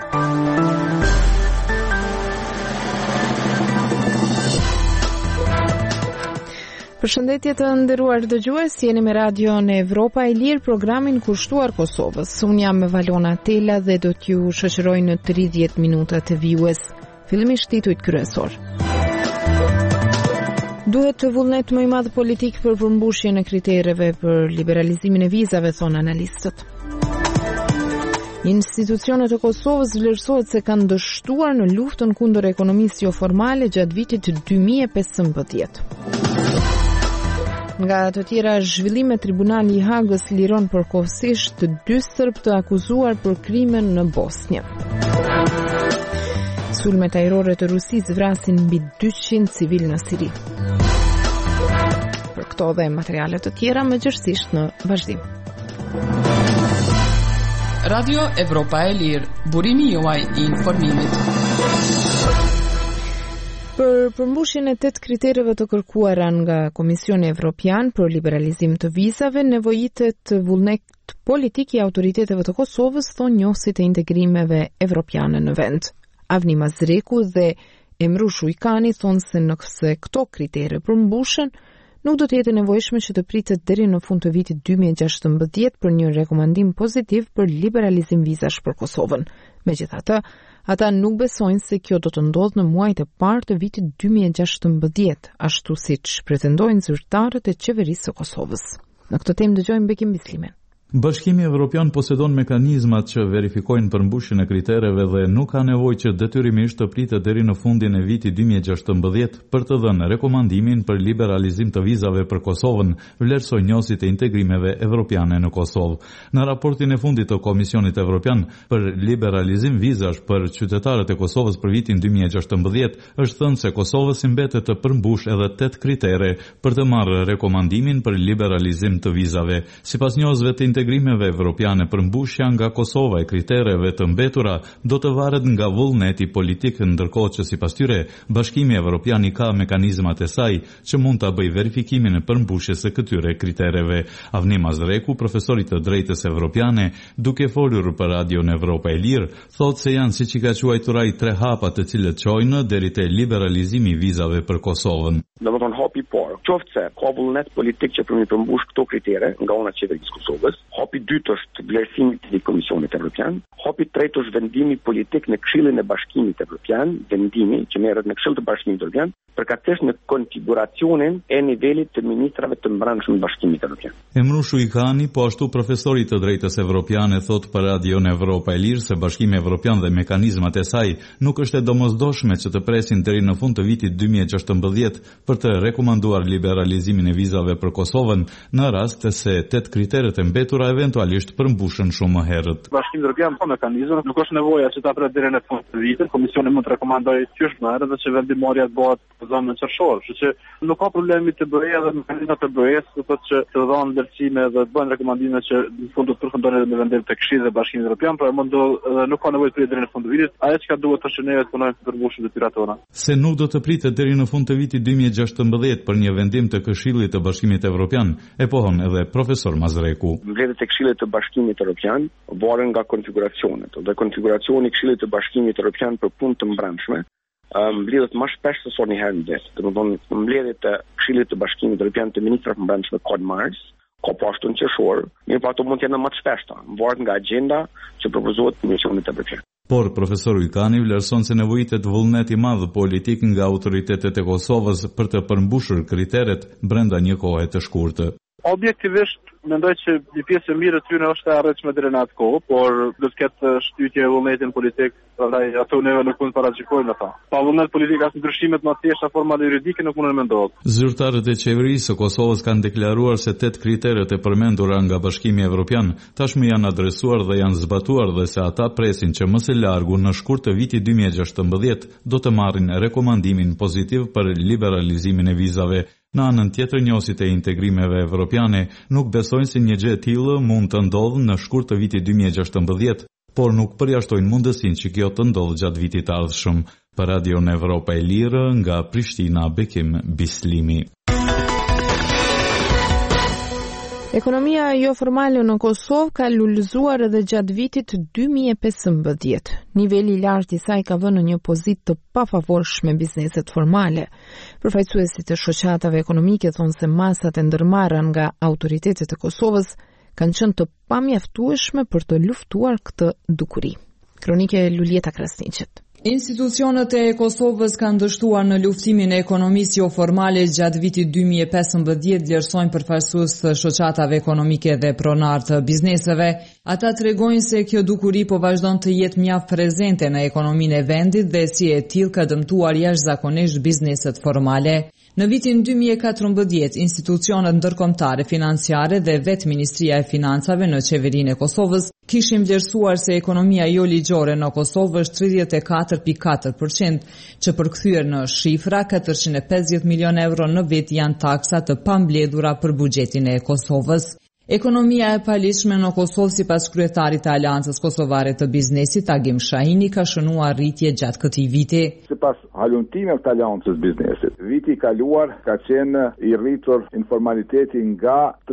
Përshëndetje të nderuar dëgjues, jeni me radion Evropa e Lirë, programin kushtuar Kosovës. Unë jam Valona Tela dhe do t'ju shoqëroj në 30 minuta të vijues. Fillimisht titujt kryesor. Duhet vullnet më i madh politik për përmbushjen e kritereve për liberalizimin e vizave, thonë analistët. Institucionet e Kosovës vlerësohet se kanë dështuar në luftën kundër ekonomisë jo formale gjatë vitit 2015. Nga të tjera zhvillime, tribunali i Hagës liron përkohësisht 2 serb të akuzuar për krimen në Bosnjë. Sulmet ajrore të Rusisë vrasin mbi 200 civil në Siri. Për këto dhe materiale të tjera mëgjërësisht në vazhdim. Radio Evropa e Lirë, burimi juaj i informimit. Për përmbushjen e 8 kritereve të kërkuara nga Komisioni Evropian për liberalizim të vizave, nevojitet vullnet politik i autoriteteve të Kosovës, thonë njohësit e integrimeve evropiane në vend. Avni Mazreku dhe Emrush Ujkani thonë se nëse këto kritere përmbushen, nuk do të jetë nevojshme që të pritet deri në fund të vitit 2016 për një rekomandim pozitiv për liberalizim vizash për Kosovën. Megjithatë, ata nuk besojnë se kjo do të ndodhë në muajt e parë të vitit 2016, ashtu siç pretendojnë zyrtarët e qeverisë së Kosovës. Në këtë temë dëgjojmë Bekim Bislimen. Bashkimi Evropian posedon mekanizmat që verifikojnë përmbushjen e kritereve dhe nuk ka nevojë që detyrimisht të pritet deri në fundin e vitit 2016 për të dhënë rekomandimin për liberalizim të vizave për Kosovën, vlerësoi njësit e integrimeve evropiane në Kosovë. Në raportin e fundit të Komisionit Evropian për liberalizim vizash për qytetarët e Kosovës për vitin 2016, është thënë se Kosovës i mbetet të përmbush edhe 8 kritere për të marrë rekomandimin për liberalizim të vizave. Sipas njësve të integrimeve evropiane, përmbushja nga Kosova e kritereve të mbetura do të varet nga vullneti politik, ndërkohë që sipas tyre Bashkimi Evropian i ka mekanizmat e saj që mund ta bëjë verifikimin e përmbushjes së këtyre kritereve. Avni Mazreku, profesor i të drejtës evropiane, duke folur për Radion Evropa e Lirë, thotë se janë siç i ka quajtur ai 3 hapa të cilët çojnë deri te liberalizimi i vizave për Kosovën. Domethënë hapi i parë, qoftë se ka vullnet politik që për të përmbushur këto kritere nga ana e qeverisë Kosovës. Hapi i dytë është vlerësimi i Komisionit Evropian. Hapi i tretë është vendimi politik në Këshillin e Bashkimit Evropian, vendimi që merret në Këshill të Bashkimit Evropian, përkatësisht në konfiguracionin e nivelit të ministrave të brendshëm të Bashkimit Evropian. Emrush Ujkani, po ashtu profesori i të drejtës evropiane, thot për Radion Evropa e Lirë se Bashkimi Evropian dhe mekanizmat e saj nuk është e domosdoshme që të presin deri në fund të vitit 2016 për të rekomanduar liberalizimin e vizave për Kosovën në rast se 8 kriteret e mbetura eventualisht përmbushën shumë më herët. Bashkimi Evropian ka mekanizëm, nuk është nevoja që ta pret deri në fund të vitit. Komisioni mund të rekomandojë qysh më herët dhe që vendimarrja të bëhet në zonën qershore, kështu që nuk ka problemi të bëjë edhe mekanizmat të BE-s, do thotë që të dhanë ndërcime dhe të bëjnë rekomandime që në fund do të përfundojnë edhe me vendim të Këshillit dhe Bashkimit Evropian, por nuk ka nevojë të pritet deri në fund të vitit. Ajo që duhet të shënojë të punojnë të përmbushim detyrat tona. Se nuk do të pritet deri në fund të vitit 2016 për një vendim të Këshillit të Bashkimit Evropian, e pohon edhe profesor Mazreku. Mbledhjet e Këshillit të Bashkimit Evropian varen nga konfiguracionet, dhe konfiguracioni i Këshillit të Bashkimit Evropian për punë të brendshme mbledhet më shpesh se sa një herë në vit. Domethënë mbledhjet e Këshillit të Bashkimit Evropian të ministrave të brendshme ka mars, ka pashtu në qershor, mirë po ato mund të jenë më të shpeshta, varet nga agjenda që propozohet Komisionit Evropian. Por profesor Ujkani vlerëson se nevojitet vullnet i madh politik nga autoritetet e Kosovës për të përmbushur kriteret brenda një kohe të shkurtë. Objektivisht mendoj që një pjesë e mirë e tyre është e arritshme deri në atë kohë, por do të ketë shtytje e vullnetin politik, prandaj ato neve nuk mund të paraqikojmë ata. Pa vullnet politik as ndryshimet më të thjeshta formale juridike nuk mundën mendohet. Zyrtarët e qeverisë së Kosovës kanë deklaruar se 8 kriteret e përmendura nga Bashkimi Evropian tashmë janë adresuar dhe janë zbatuar dhe se ata presin që më së largu në shkurt të vitit 2016 do të marrin rekomandimin pozitiv për liberalizimin e vizave. Në anën tjetër, njësit e integrimeve evropiane nuk besojnë se një gjë e tillë mund të ndodhë në shkurt të vitit 2016, por nuk përjashtojnë mundësinë që kjo të ndodhë gjatë vitit të ardhshëm. Për Radion Evropa e Lirë, nga Prishtina, Bekim Bislimi. Ekonomia jo formale në Kosovë ka lullëzuar edhe gjatë vitit 2015. Niveli i lartë i saj ka vënë në një pozitë të pafavorshme bizneset formale. Përfaqësuesit e shoqatave ekonomike thonë se masat e ndërmarra nga autoritetet e Kosovës kanë qenë të pamjaftueshme për të luftuar këtë dukuri. Kronike Lulieta Krasniqet. Institucionet e Kosovës kanë dështuar në luftimin e ekonomisë jo formale gjatë vitit 2015, vlerësojnë përfaqësues të shoqatave ekonomike dhe pronar të bizneseve. Ata tregojnë se kjo dukuri po vazhdon të jetë mjaft prezente në ekonominë e vendit dhe si e tillë ka dëmtuar jashtëzakonisht bizneset formale. Në vitin 2014, institucionet ndërkombëtare financiare dhe vetë Ministria e Financave në qeverinë e Kosovës kishin vlerësuar se ekonomia jo ligjore në Kosovë është 34.4%, që përkthyer në shifra 450 milion euro në vit janë taksa të pambledhura për buxhetin e Kosovës. Ekonomia e palishme në Kosovë sipas kryetarit të Aleancës Kosovare të Biznesit Agim Shahini ka shënuar rritje gjatë këtij viti. Sipas halumtimeve të Aleancës Biznesit, viti i kaluar ka qenë i rritur informaliteti nga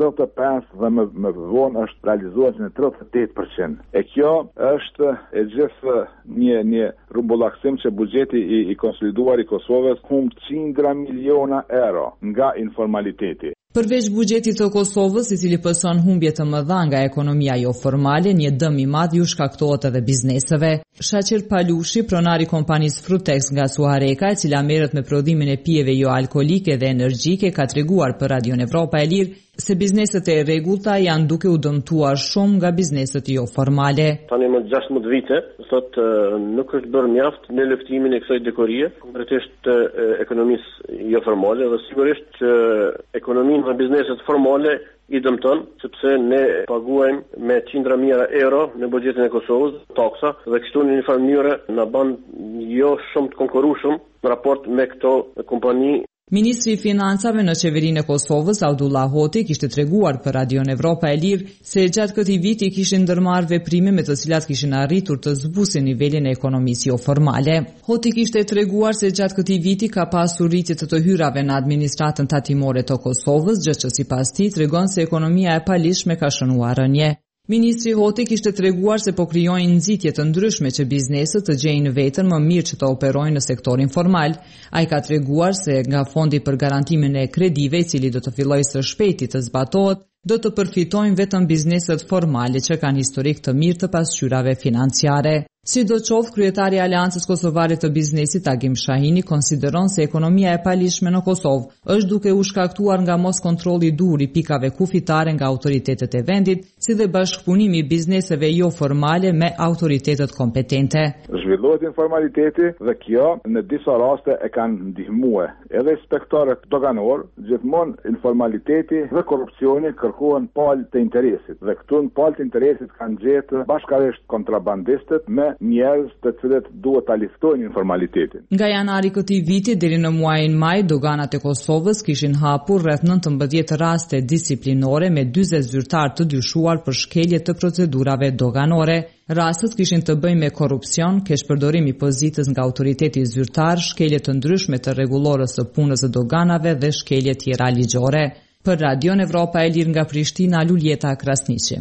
35 dhe më vonë është realizuar në 38%. E kjo është e gjithë një rrumbullaksim që buxheti i konsoliduar i Kosovës humb 100 miliona euro nga informaliteti. Përveç buxhetit të Kosovës, i cili pëson humbje të mëdha nga ekonomia jo formale, një dëm i madh ju shkaktohet edhe bizneseve. Shaqer Palushi, pronari kompanisë Frutex nga Suareka, e cila merret me prodhimin e pijeve jo alkolike dhe energjike, ka treguar për Radion Evropa e Lirë se bizneset e rregullta janë duke u dëmtuar shumë nga bizneset jo formale. Tani më 16 vite, sot nuk është bërë mjaft në luftimin e kësaj dekurie, konkretisht ekonomisë jo formale, dhe sigurisht që ekonominë dhe bizneset formale i dëmton, sepse ne paguajmë me qindra mijëra euro në buxhetin e Kosovës taksa dhe kështu në një farë mënyrë na bën jo shumë të konkurrueshëm në raport me këto kompani. Ministri i Financave në qeverinë e Kosovës, Abdullah Hoti, kishte treguar për Radion Evropa e Lirë se gjatë këtij viti kishin ndërmarrë veprime me të cilat kishin arritur të zbusin nivelin e ekonomisë jo formale. Hoti kishte treguar se gjatë këtij viti ka pasur rritje të hyrave në administratën tatimore të Kosovës, gjë që sipas tij tregon se ekonomia e palishme ka shënuar rënje. Ministri Hoti kishte treguar se po krijojnë nxitje të ndryshme që bizneset të gjejnë veten më mirë që të operojnë në sektorin formal. Ai ka treguar se nga fondi për garantimin e kredive, i cili do të fillojë së shpejti të zbatohet, do të përfitojnë vetëm bizneset formale që kanë historik të mirë të pasqyrave financiare. Sidoqoftë, kryetari i Aleancës Kosovare të Biznesit Agim Shahini konsideron se ekonomia e palishme në Kosovë është duke u shkaktuar nga mos kontrolli i dur i pikave kufitare nga autoritetet e vendit, si dhe bashkëpunimi i bizneseve jo formale me autoritetet kompetente. Zhvillohet informaliteti dhe kjo në disa raste e kanë ndihmuar edhe inspektorët doganor, gjithmonë informaliteti dhe korrupsioni kërkohen palë të interesit dhe këtu në palë të interesit kanë gjetë bashkërisht kontrabandistët me njerëz të cilët duhet ta liftojnë informalitetin. Nga janari këtij viti deri në muajin maj, doganat e Kosovës kishin hapur rreth 19 raste disiplinore me 40 zyrtar të dyshuar për shkelje të procedurave doganore. Rastet kishin të bëjnë me korrupsion, keshpërdorim i pozitës nga autoriteti zyrtar, shkelje të ndryshme të rregullorës së punës së doganave dhe shkelje tjera ligjore. Për Radion Evropa e Lirë nga Prishtina, Lulieta Krasniqi.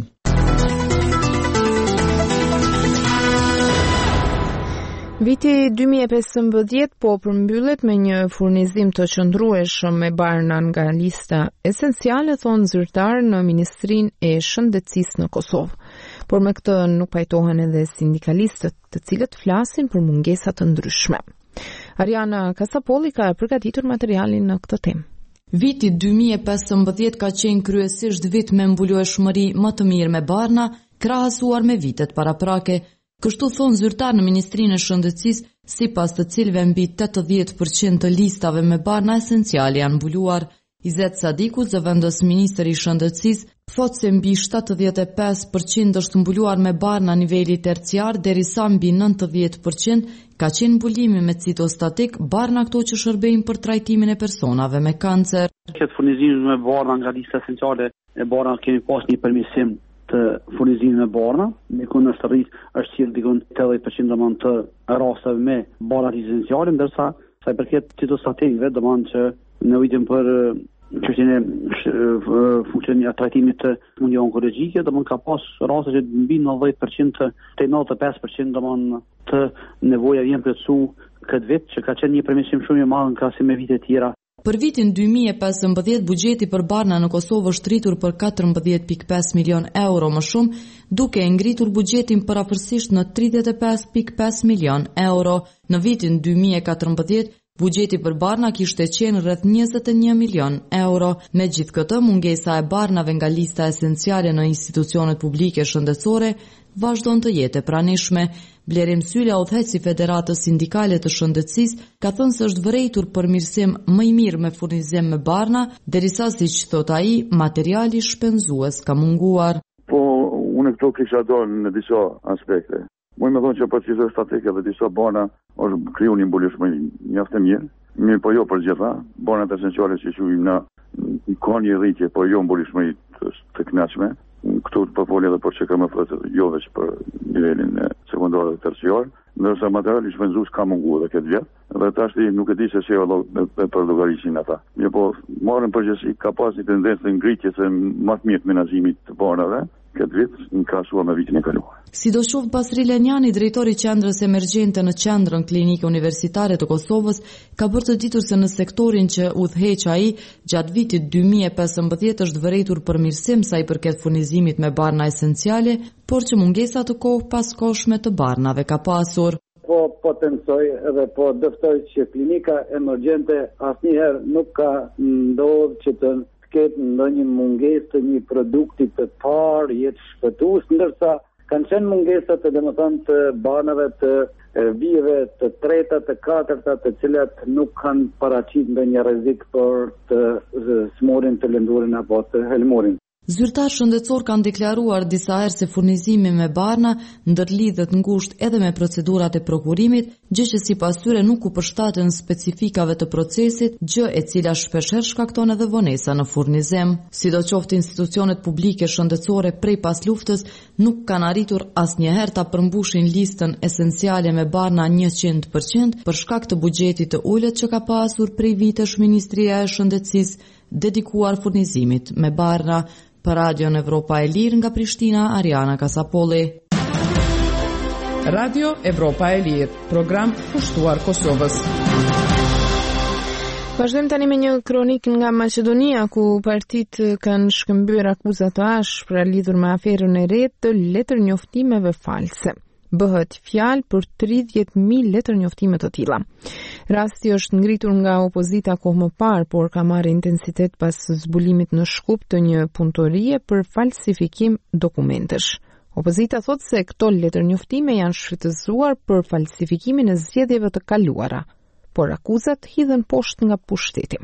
Viti 2015 po përmbyllet me një furnizim të qëndrueshëm me barna nga lista esenciale, thonë zyrtar në Ministrinë e Shëndetësisë në Kosovë. Por me këtë nuk pajtohen edhe sindikalistët, të cilët flasin për mungesa të ndryshme. Ariana Kasapolli ka përgatitur materialin në këtë temë. Viti 2015 ka qenë kryesisht vit me mbulueshmëri më të mirë me barna, krahasuar me vitet paraprake. Kështu thonë zyrtar në Ministrinë e Shëndetësisë, sipas të cilëve mbi 80% të listave me barna esenciale janë mbuluar. Izet Sadiku, zëvendës ministri i Shëndetësisë, thotë se mbi 75% është mbuluar me barna niveli terciar, derisa mbi 90% ka qenë mbulimi me citostatik, barna këto që shërbejnë për trajtimin e personave me kancer. Këtë furnizim me barna nga lista esenciale e barna kemi pas një permisim të furnizimit me barna, dikun është rrit është qirë dikun 80% domon të rasteve me barna esenciale, ndërsa sa i përket citostatikëve domon që ne ujtim për çështjen e funksionimit të trajtimit të smundjeve onkologjike, domthonë ka pas raste që mbi 90% te 95% domthonë të nevoja vjen plotësu këtë vit, që ka qenë një përmirësim shumë i madh në krahasim me vitet tjera. Për vitin 2015, buxheti për barna në Kosovë është rritur për 14.5 milion euro më shumë, duke ngritur buxhetin përafërsisht në 35.5 milion euro. Në vitin 2014, buxheti për barna kishte qenë rreth 21 milion euro. Me gjithë këtë, mungesa e barnave nga lista esenciale në institucionet publike shëndetësore vazhdon të jetë e pranishme. Blerim Sylla, udhëheqësi i Federatës Sindikale të Shëndetësisë, ka thënë se është vërejtur përmirësim më i mirë me furnizim me barna, derisa siç thot ai, materiali shpenzues ka munguar. Po, unë këto kisha dorë në disa aspekte. Muj me thonë që për qizë statike dhe disa barna është kriju një mbuleshmëri mjaft e mirë po jo për gjitha. Barnat esenciale që quajmë na ka një rritje, po jo mbuleshmëri të kënaqshme. Këtu të përfolje dhe për që ka më thëtë jo veç për nivelin sekundar dhe terciar, ndërsa materiali shpenzues ka mungu dhe këtë vjetë, dhe tashti nuk e di se se për llogarishin ata. Mirë po, marrën përgjithësi ka pas një tendencë të ngritjes së më të mirë të menaxhimit të barnave këtë vit në krahasuar me vitin e kaluar. Sidoqoftë Basri Lenjani, drejtori i Qendrës Emergjente në Qendrën Klinike Universitare të Kosovës, ka bërë të ditur se në sektorin që udhëheq ai, gjatë vitit 2015 është vërejtur përmirësim sa i përket furnizimit me barna esenciale, por që mungesa të kohë paskoshme të barnave ka pasur. Po potencoj edhe po dëftoj që klinika emergjente asnjëherë nuk ka ndodhur që të ketë ndonjë mungesë të një produkti të parë jetë shpëtues, ndërsa kanë qenë mungesa të domethënë të banave të vijeve të treta, të katërta, të cilat nuk kanë paraqitur ndonjë rrezik për të smorin të lëndurin apo të helmurin. Zyrtar shëndetësor kanë deklaruar disa herë se furnizimi me barna ndërlidhet ngushtë edhe me procedurat e prokurimit, gjë që sipas tyre nuk u përshtaten specifikave të procesit, gjë e cila shpeshherë shkakton edhe vonesa në furnizim. Sidoqoftë institucionet publike shëndetësore prej pas luftës nuk kanë arritur asnjëherë ta përmbushin listën esenciale me barna 100% për shkak të buxhetit të ulët që ka pasur prej vitesh Ministria e Shëndetësisë dedikuar furnizimit me barna. Për Radio Evropa e Lirë nga Prishtina, Ariana Kasapolli. Radio Evropa e Lirë, program pushtuar Kosovës. Vazhdojmë tani me një kronik nga Maqedonia, ku partitë kanë shkëmbyer akuzat të ashpra lidhur me aferën e re të letërnjoftimeve false. Bëhet fjalë për 30.000 letërnjoftime të tilla. Rasti është ngritur nga opozita kohë më parë, por ka marrë intensitet pas zbulimit në Shkup të një punëtorie për falsifikim dokumentesh. Opozita thot se këto letërnjoftime janë shfrytëzuar për falsifikimin e zgjedhjeve të kaluara, por akuzat hidhen poshtë nga pushteti.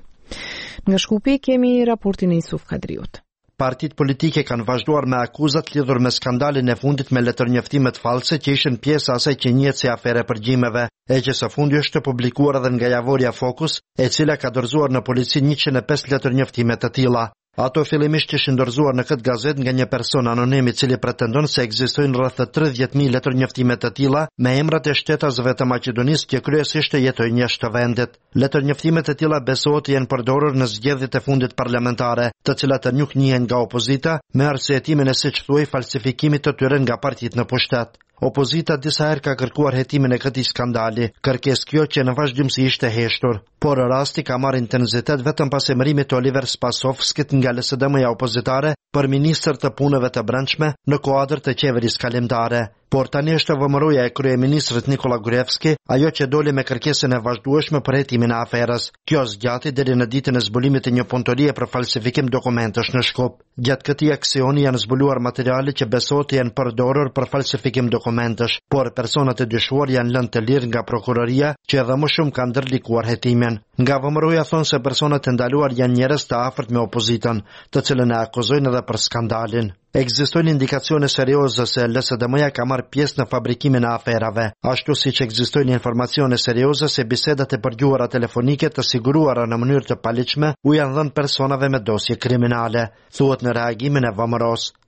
Nga Shkupi kemi raportin e Isuf Kadriut. Partitë politike kanë vazhduar me akuzat lidhur me skandalin e fundit me letërnjoftimet false që ishin pjesë asaj që njihet si afere përgjimeve, e që së fundi është publikuar edhe nga Javorja Focus, e cila ka dorëzuar në polici 105 letërnjoftime të tilla. Ato fillimisht ishin dorëzuar në këtë gazet nga një person anonim i cili pretendon se ekzistojnë rreth 30.000 letërnjoftime të tilla me emrat e shtetësve të Maqedonisë që kryesisht jetojnë jashtë të vendit. Letërnjoftimet e tilla besohet janë përdorur në zgjedhjet e fundit parlamentare, të cilat nuk njihen nga opozita, me arsyetimin e siç thuaj falsifikimit të tyre nga partitë në pushtet. Opozita disa herë ka kërkuar hetimin e këtij skandali, kërkesë kjo që në vazhdimsi ishte heshtur, por rasti ka marrë intensitet vetëm pas emërimit të Oliver Spasovskit nga LSDM-ja opozitare për ministër të punëve të brendshme në kuadër të qeverisë kalimtare. Por tani është vëmëruja e kryeministrit Nikola Gruevski, ajo që doli me kërkesën e vazhdueshme për hetimin e aferës. Kjo zgjati deri në ditën e zbulimit të një punëtorie për falsifikim dokumentesh në Shkup. Gjatë këtij aksioni janë zbuluar materiale që besohet janë përdorur për falsifikim dokumentesh, por personat e dyshuar janë lënë të lirë nga prokuroria, që edhe më shumë kanë ndërlikuar hetimin. Nga vëmëruja thonë se personat e ndaluar janë njerëz të afërt me opozitën, të cilën e akuzojnë edhe për skandalin. Ekzistojnë indikacione serioze se LSDM-ja ka marrë pjesë në fabrikimin e aferave, ashtu siç ekzistojnë informacione serioze se bisedat e përgjuara telefonike të siguruara në mënyrë të paligjshme u janë dhënë personave me dosje kriminale, thuhet në reagimin e VMRO-s.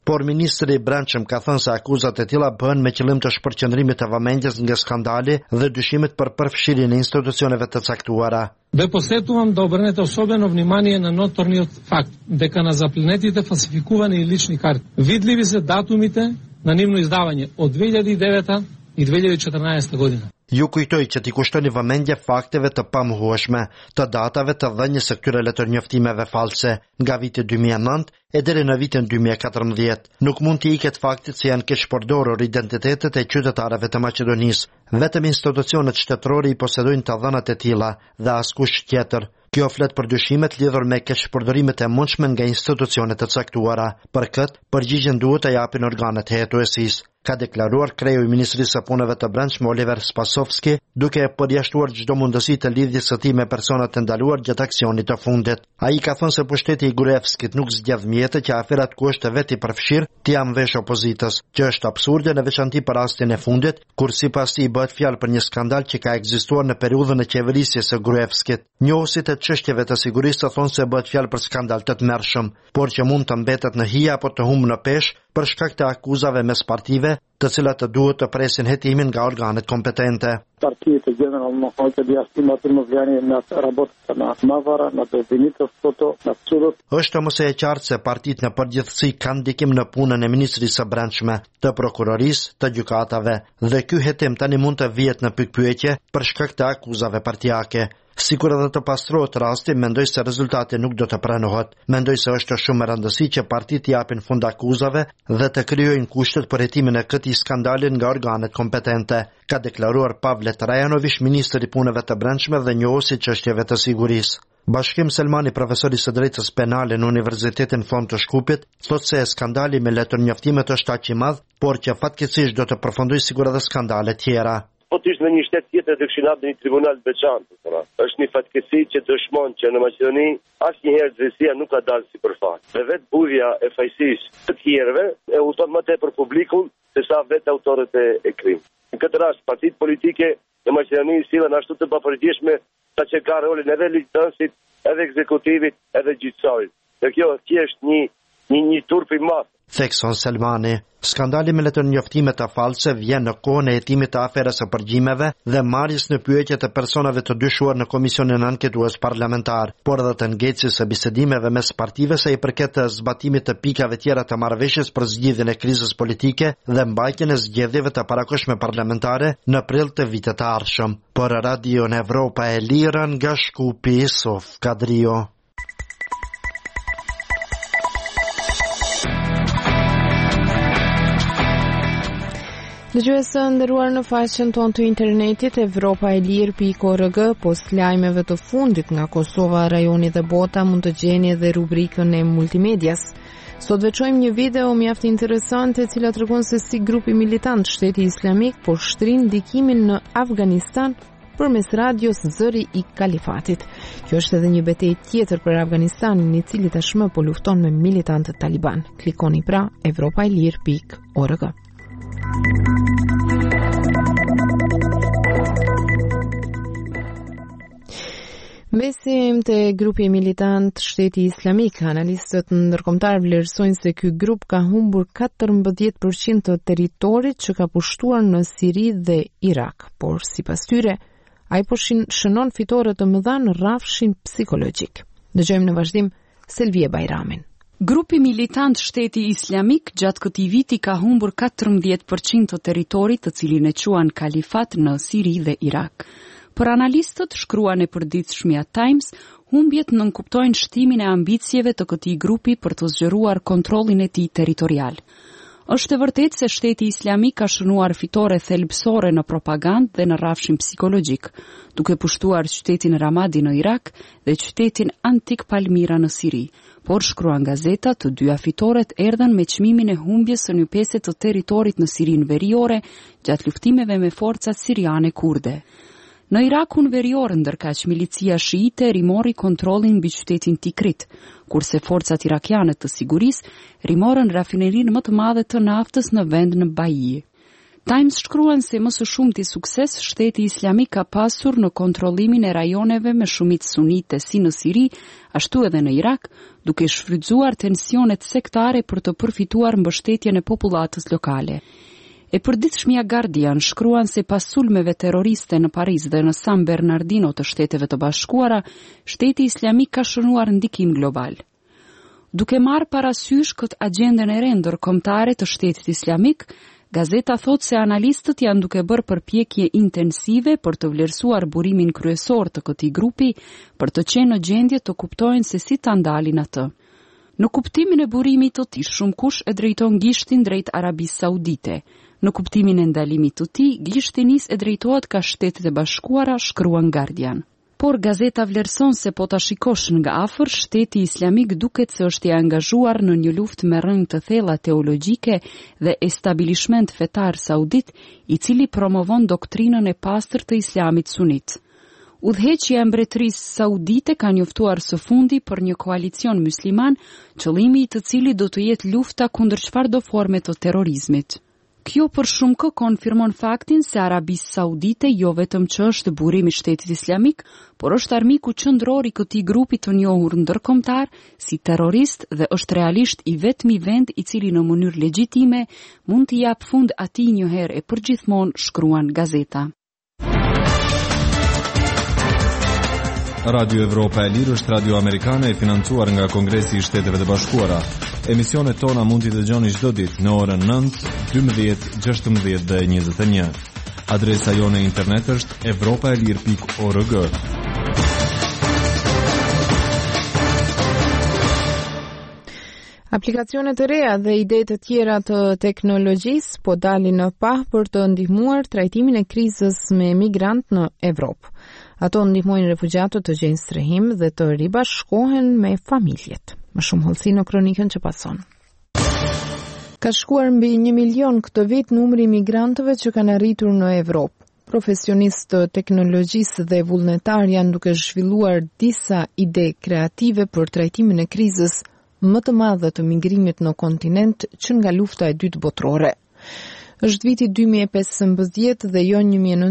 por ministri i brendshëm ka thënë se akuzat e tilla bëhen me qëllim të shpërqendrimit të vëmendjes nga skandali dhe dyshimit për përfshirjen e institucioneve të caktuara. Бе посетувам да обрнете особено внимание на ноторниот факт дека на заплинетите фалсификувани лични карти видливи се датумите на нивно издавање од 2009 и 2014 година. Ju kujtoj që t'i kushtoni vëmendje fakteve të pamohueshme, të datave të dhënies së këtyre letërnjoftimeve false nga viti 2009 e deri në vitin 2014. Nuk mund t'i iket faktit se janë keq përdorur identitetet e qytetarëve të Maqedonisë. Vetëm institucionet shtetërore i posedojnë të dhënat e tilla dhe askush tjetër. Kjo flet për dyshimet lidhur me keqpërdorimet e mundshme nga institucionet të caktuara. Për këtë, përgjigjen duhet të japin organet hetuesisë, ka deklaruar kreu i Ministrisë së Punëve të Brendshme Oliver Spasovski, duke përjashtuar çdo mundësi të lidhjes së tij me persona të ndaluar gjatë aksionit të fundit. Ai ka thënë se pushteti i Gruevskit nuk zgjedh mjete që aferat ku është vetë i përfshirë t'i jam vesh opozitës, që është absurde në veçanti për rastin e fundit, kur sipas tij bëhet fjalë për një skandal që ka ekzistuar në periudhën e qeverisjes së Gruevskit. Njohësit e çështjeve të sigurisë thonë se bëhet fjalë për skandal të tmerrshëm, por që mund të mbetet në hije apo të humbë në peshë për shkak të akuzave mes partive, të cilat të duhet të presin hetimin nga organet kompetente. Partiet e generalno hoće da stimatiramo vlijanje na работата на Мавара, на Безинитовството, на судот. Është mos e qartë se partitë në përgjithësi kanë ndikim në punën e Ministrisë së Brendshme, të prokurorisë, të gjykatave, dhe ky hetim tani mund të vihet në pikpyetje për shkak të akuzave partijake. Sikur edhe të pastrohet rasti, mendoj se rezultati nuk do të pranohet. Mendoj se është shumë e rëndësishme që partitë japin fund akuzave dhe të krijojnë kushtet për hetimin e këtij skandali nga organet kompetente, ka deklaruar Pavle Trajanović, ministri i punëve të brendshme dhe njohësi çështjeve të sigurisë. Bashkim Selmani, profesori së drejtës penale në Universitetin Fond të Shkupit, thotë se skandali me letërnjoftimet është aq i madh, por që fatkeqësisht do të përfundojë sigur edhe skandale tjera. Po të ishte në një shtet tjetër dhe këshin hapë në një tribunal të veçantë. Është një fatkeqësi që dëshmon që në Maqedoni asnjëherë drejtësia nuk ka dalë sipërfaqe. Dhe vetë burja e fajësisë të tjerëve e udhton më tepër publikun se sa vetë autorët e krimit. Në këtë rast, partitë politike në Maqedoni sillen ashtu të papërgjeshme sa që ka rolin edhe ligjdhënësit, edhe ekzekutivit, edhe gjyqësarit. Dhe kjo thjesht një turp i madh. Thekson Selmani. Skandali me letërnjoftime të false vjen në kohën e hetimit të aferës së përgjimeve dhe marrjes në pyetje të personave të dyshuar në komisionin anketues parlamentar, por edhe të ngecjes së bisedimeve mes partive sa i përket zbatimit të pikave tjera të marrëveshjes për zgjidhjen e krizës politike dhe mbajtjen e zgjedhjeve të parakohshme parlamentare në prill të vitit të ardhshëm. Për Radio Evropa e Lirë nga Shkupi, Sof Kadrio. Dëgjuesë nderuar, në faqen tonë të internetit evropaelir.org, post lajmeve të fundit nga Kosova, rajoni dhe bota, mund të gjeni edhe rubrikën e multimedias. Sot veçojmë një video mjaft interesante, e cila tregon se si grupi militant Shteti Islamik po shtrin ndikimin në Afganistan përmes radios Zëri i Kalifatit. Kjo është edhe një betejë tjetër për Afganistanin, i cili tashmë po lufton me militantët taliban. Klikoni pra evropaelir.org. Besim të grupi militant Shteti Islamik, analistët ndërkombëtar vlerësojnë se ky grup ka humbur 14% të territorit që ka pushtuar në Siri dhe Irak, por sipas tyre, ai po shënon fitore të mëdha në rrafshin psikologjik. Dëgjojmë në vazhdim Selvie Bajramin. Grupi militant Shteti Islamik gjatë këtij viti ka humbur 14% të territorit të cilin e quan kalifat në Siri dhe Irak. Për analistët, shkruan e përditshmja Times, humbjet nënkuptojnë shtimin e ambicieve të këtij grupi për të zgjeruar kontrollin e tij territorial. Është e vërtetë se Shteti Islamik ka shënuar fitore thelbësore në propagandë dhe në rrafshin psikologjik, duke pushtuar qytetin Ramadi në Irak dhe qytetin antik Palmira në Siri. Por shkruan gazeta, të dyja fitoret erdhen me çmimin e humbjes së një pjesë të territorit në Sirinë veriore gjatë luftimeve me forcat siriane kurde. Në Irakun verior, ndërkaq milicia shiite rimori kontrollin mbi qytetin Tikrit, kurse forcat irakiane të sigurisë rimorën rafinerinë më të madhe të naftës në vend në Baiji. Times shkruan se më së shumti sukses shteti islamik ka pasur në kontrollimin e rajoneve me shumicë sunite si në Siri, ashtu edhe në Irak, duke shfrytzuar tensionet sektare për të përfituar mbështetjen e popullatës lokale. E përditshmja Guardian shkruan se pas sulmeve terroriste në Paris dhe në San Bernardino të Shteteve të Bashkuara, shteti islamik ka shënuar ndikim global. Duke marrë parasysh këtë agjendën e re ndërkombëtare të shtetit islamik, gazeta thot se analistët janë duke bërë përpjekje intensive për të vlerësuar burimin kryesor të këtij grupi për të qenë në gjendje të kuptojnë se si ta ndalin atë. Në kuptimin e burimit të tij, shumë kush e drejton gishtin drejt Arabisë Saudite. Në kuptimin e ndalimit të tij, gishti nis e drejtohet ka Shtetet e Bashkuara, shkruan Guardian. Por gazeta vlerëson se po ta shikosh nga afër, shteti islamik duket se është i angazhuar në një luftë me rënë të thella teologjike dhe establishment fetar saudit, i cili promovon doktrinën e pastër të islamit sunit. Udhëheqja e mbretërisë saudite ka njoftuar së fundi për një koalicion musliman, qëllimi i të cilit do të jetë lufta kundër çfarëdo forme të terrorizmit. Kjo për shumë kohë konfirmon faktin se Arabisë Saudite jo vetëm që është burimi i shtetit islamik, por është armiku qendror i këtij grupi të njohur ndërkombëtar si terrorist dhe është realisht i vetmi vend i cili në mënyrë legjitime mund t'i jap fund atij një herë e përgjithmonë, shkruan gazeta. Radio Evropa e Lirë është radio amerikane e financuar nga Kongresi i Shteteve të Bashkuara. Emisionet tona mund t'i dëgjoni çdo ditë në orën 9, 12, 16 dhe 21. Adresa jone internet është evropaelir.org. Aplikacionet e reja dhe ide të tjera të teknologjisë po dalin në pah për të ndihmuar trajtimin e krizës me migrant në Evropë. Ato ndihmojnë refugjatët të gjejnë strehim dhe të ribashkohen me familjet. Më shumë hollësi në kronikën që pason. Ka shkuar mbi 1 milion këtë vit numri i migrantëve që kanë arritur në Evropë. Profesionistë të teknologjisë dhe vullnetar janë duke zhvilluar disa ide kreative për trajtimin e krizës më të madhe të migrimit në kontinent që nga lufta e dytë botërore. Është viti 2015 dhe jo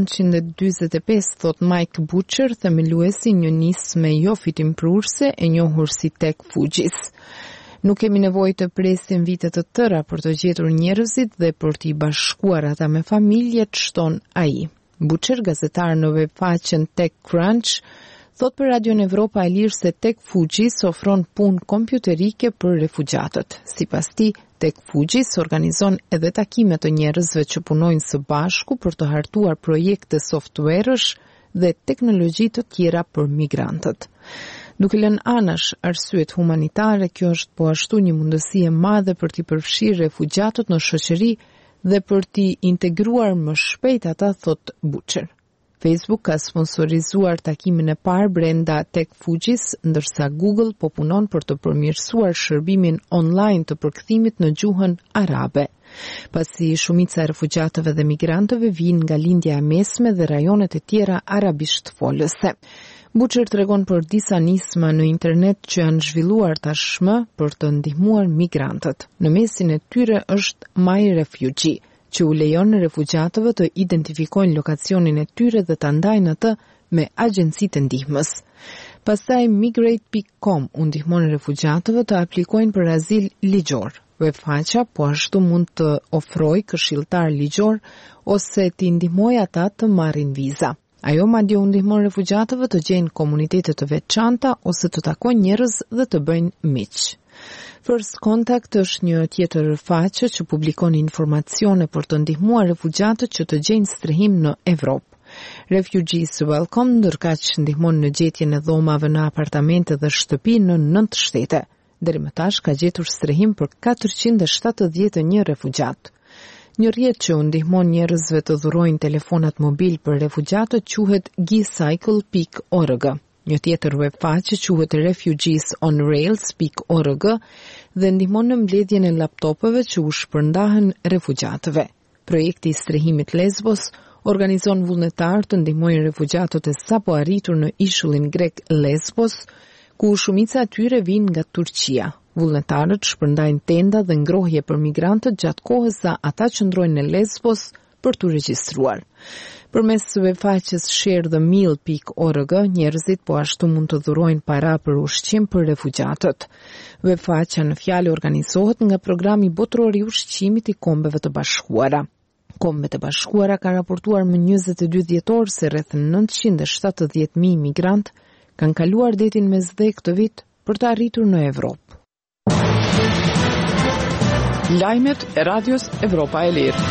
1945, thot Mike Butcher, themeluesi një nisme jo fitimprurse e njohur si Tech Fugis. Nuk kemi nevojë të presim vite të tëra për të gjetur njerëzit dhe për t'i bashkuar ata me familjet, shton ai. Butcher, gazetar në webfaqen TechCrunch, thot për Radio Evropa e Lirë se Tech Fugis ofron punë kompjuterike për refugjatët. Sipas tij, Tech Fugis organizon edhe takime të njerëzve që punojnë së bashku për të hartuar projekte softwaresh dhe teknologji të tjera për migrantët. Duke lënë anash arsyet humanitare, kjo është po ashtu një mundësi e madhe për t'i përfshirë refugjatët në shoqëri dhe për t'i integruar më shpejt ata, thot Butcher. Facebook ka sponsorizuar takimin e parë brenda Tech Fugis, ndërsa Google po punon për të përmirësuar shërbimin online të përkthimit në gjuhën arabe. Pasi shumica e refugjatëve dhe migrantëve vijnë nga lindja e mesme dhe rajonet e tjera arabisht folëse. Butcher tregon për disa nisma në internet që janë zhvilluar tashmë për të ndihmuar migrantët. Në mesin e tyre është My Refugee, që u lejon refugjatëve të identifikojnë lokacionin e tyre dhe të ndajnë atë me agjencitë ndihmës. Pastaj Migrate.com u ndihmon refugjatëve të aplikojnë për azil ligjor. Webfaqja po ashtu mund të ofrojë këshilltar ligjor ose t'i ndihmojë ata të marrin viza. Ajo madje u ndihmon refugjatëve të gjejnë komunitete të veçanta ose të takojnë njerëz dhe të bëjnë miq. First Contact është një tjetër faqe që publikon informacione për të ndihmuar refugjatët që të gjejnë strehim në Evropë. Refugees Welcome ndërkaq ndihmon në gjetjen e dhomave në apartamente dhe shtëpi në 9 shtete. Deri më tash ka gjetur strehim për 471 refugjat. Një rrjet që u ndihmon njerëzve të dhurojnë telefonat mobil për refugjatët quhet gicycle.org. Një tjetër webfaqe quhet refugeesonrails.org dhe ndihmon në mbledhjen e laptopeve që u shpërndahen refugjatëve. Projekti i strehimit Lesbos organizon vullnetar të ndihmojnë refugjatët e sapo arritur në ishullin grek Lesbos, ku shumica e tyre vijnë nga Turqia. Vullnetarët shpërndajnë tenda dhe ngrohje për migrantët gjatë kohës sa ata qëndrojnë në Lesbos për të regjistruar. Përmes webfaqes sharethemill.org, njerëzit po ashtu mund të dhurojnë para për ushqim për refugjatët. Webfaqja në fjalë organizohet nga Programi Botëror i Ushqimit i Kombeve të Bashkuara. Kombet e Bashkuara ka raportuar më 22 dhjetor se rreth 970.000 migrant kanë kaluar detin Mesdhe këtë vit për të arritur në Evropë. Lajmet e Radios Evropa e Lirë.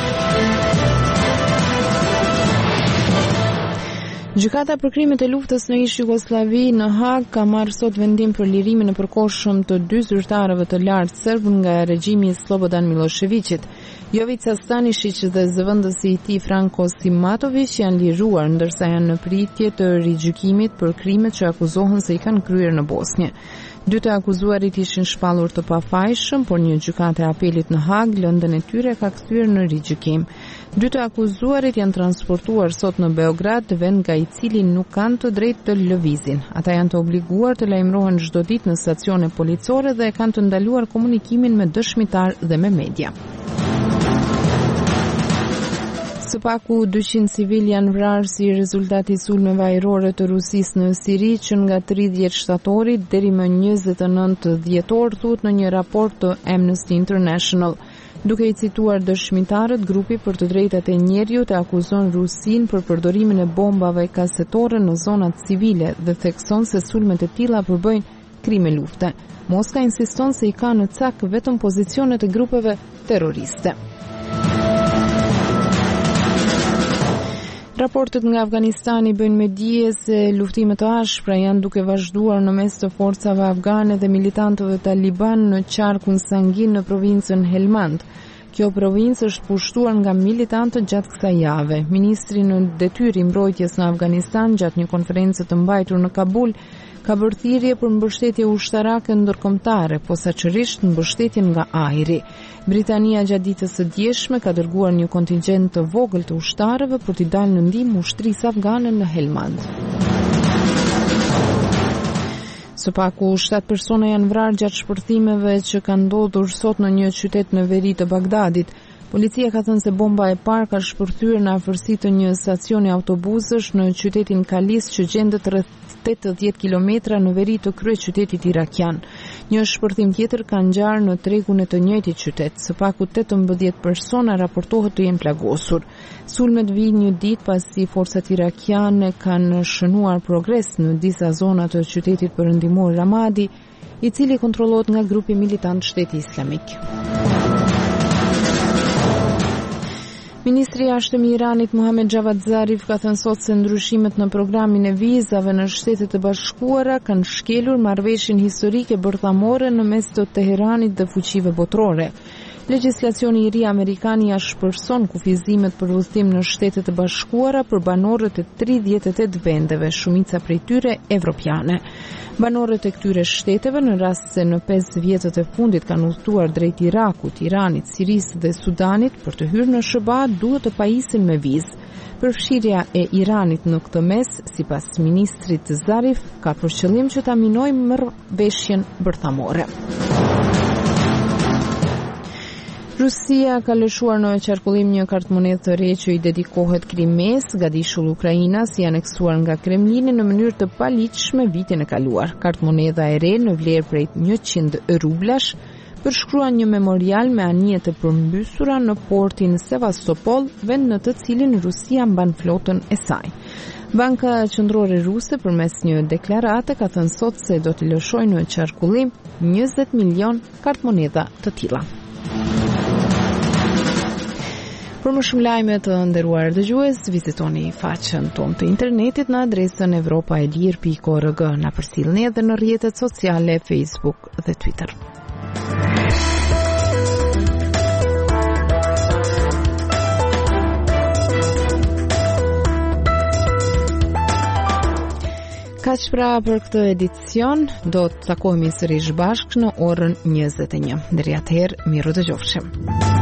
Gjykata për krimet e luftës në ish Jugosllavi në Hag ka marrë sot vendim për lirimin e përkohshëm të 2 zyrtarëve të lartë serb nga regjimi i Slobodan Miloševićit. Jovica Stanišić dhe zëvendësi i tij Franko Simatović janë liruar, ndërsa janë në pritje të rigjykimit për krimet që akuzohen se i kanë kryer në Bosnjë. 2 të akuzuarit ishin shpallur të pafajshëm, por një gjykatë e apelit në Hag lëndën e tyre ka kthyer në rigjykim. 2 të akuzuarit janë transportuar sot në Beograd, vend nga i cili nuk kanë të drejtë të lëvizin. Ata janë të obliguar të lajmërohen çdo ditë në stacione policore dhe kanë të ndaluar komunikimin me dëshmitar dhe me media. Së paku 200 civil janë vrarë si rezultati sulmeve ajrore të Rusisë në Siri që nga 30 shtatori deri më 29 dhjetor, thuhet në një raport të Amnesty International. Duke i cituar dëshmitarët, grupi për të drejtat e njerëzit akuzon Rusinë për përdorimin e bombave kasetore në zonat civile dhe thekson se sulmet e tilla përbëjnë krime lufte. Moska insiston se i ka në cak vetëm pozicionet e grupeve terroriste. Raportet nga Afganistani bëjnë me dije se luftimet të ashpra janë duke vazhduar në mes të forcave afgane dhe militantëve taliban në qarkun sangin në provincën Helmand. Kjo provincë është pushtuar nga militantët gjatë kësaj jave. Ministri në detyrë i mbrojtjes në Afganistan gjatë një konferencë të mbajtur në Kabul ka bërë thirrje për mbështetje ushtarake ndërkombëtare, posaçërisht mbështetjen nga ajri. Britania gjatë ditës së djeshme ka dërguar një kontingjent të vogël të ushtarëve për t'i dalë në ndihmë ushtrisë afgane në Helmand. Së paku 7 persona janë vrarë gjatë shpërthimeve që kanë ndodhur sot në një qytet në veri të Bagdadit. Policia ka thënë se bomba e parë ka shpërthyer në afërsi të një stacioni autobusësh në qytetin Kalis që gjendet rreth 80 kilometra në veri të kryeqytetit irakian. Një shpërthim tjetër ka ngjarë në tregun e të njëjtit qytet. Së paku 18 persona raportohet të jenë plagosur. Sulmet vijnë një ditë pasi forcat irakiane kanë shënuar progres në disa zona të qytetit perëndimor Ramadi, i cili kontrollohet nga grupi militant Shteti Islamik. Ministri i Jashtëm i Iranit Muhammad Javad Zarif ka thënë sot se ndryshimet në programin e vizave në Shtetet e Bashkuara kanë shkelur marrëveshjen historike bërthamore në mes të Teheranit dhe fuqive botërore. Legjislacioni i ri amerikan ja shpërson kufizimet për udhëtim në Shtetet e Bashkuara për banorët e 38 vendeve, shumica prej tyre evropiane. Banorët e këtyre shteteve, në rast se në 5 vjetët e fundit kanë udhëtuar drejt Irakut, Iranit, Sirisë dhe Sudanit për të hyrë në SBA, duhet të pajisin me vizë. Përfshirja e Iranit në këtë mes, sipas ministrit Zarif, ka për qëllim që ta minojë marrëveshjen bërthamore. Rusia ka lëshuar në qarkullim një kartmonedhë të re që i dedikohet Krimes, gadishull Ukrainas i aneksuar nga Kremlini në mënyrë të paligjshme vitin e kaluar. Kartmonedha e re në vlerë prej 100 rublash përshkruan një memorial me anije të përmbysura në portin Sevastopol, vend në të cilin Rusia mban flotën e saj. Banka Qendrore Ruse përmes një deklarate ka thënë sot se do të lëshojë në qarkullim 20 milion kartmonedha të tilla. Për më shumë lajme të nderuar dëgjues, vizitoni faqen tonë të internetit në adresën europaelir.org. Na përcjellni edhe në rrjetet sociale Facebook dhe Twitter. Kaq pra për këtë edicion, do të takohemi sërish bashkë në orën 21. Deri atëherë, miru dëgjofshim.